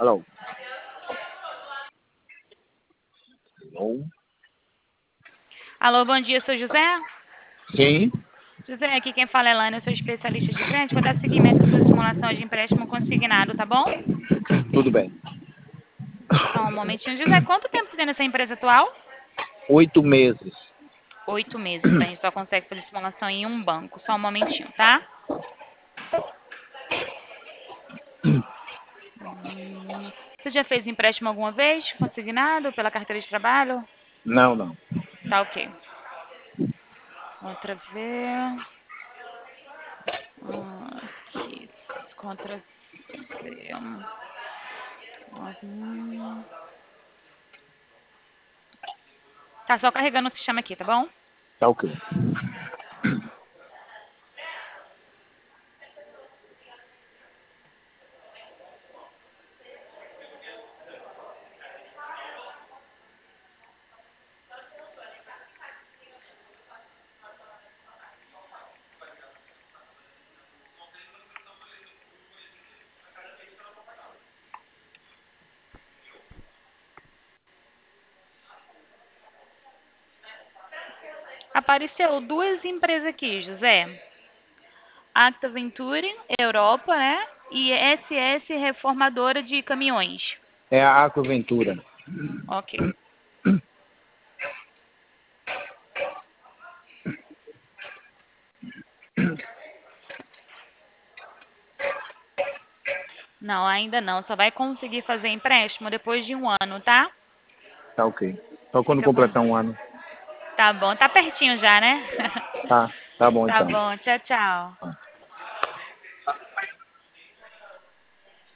Alô? Alô? Alô, bom dia, sou José. Sim? José, aqui quem fala é Elane, eu sou especialista de crédito. Vou dar seguimento à sua simulação de empréstimo consignado, tá bom? Tudo bem. Só um momentinho. José, quanto tempo você tem nessa empresa atual? 8 meses. 8 meses, então a gente só consegue fazer simulação em um banco. Só um momentinho, tá? Você já fez empréstimo alguma vez, consignado pela carteira de trabalho? Não, não. Tá ok. Outra vez. Aqui. Contra C. Tá só carregando o sistema aqui, tá bom? Tá ok. Apareceu duas empresas aqui, José. Acta Venturi, Europa, né? E SS Reformadora de Caminhões. É a Aquaventura. Ok. Não, ainda não. Só vai conseguir fazer empréstimo depois de 1 ano, tá? Tá ok. Só quando Fica bom. completar 1 ano. Tá bom. Tá pertinho já, né? Tá bom Tá então. bom. Tchau, tchau.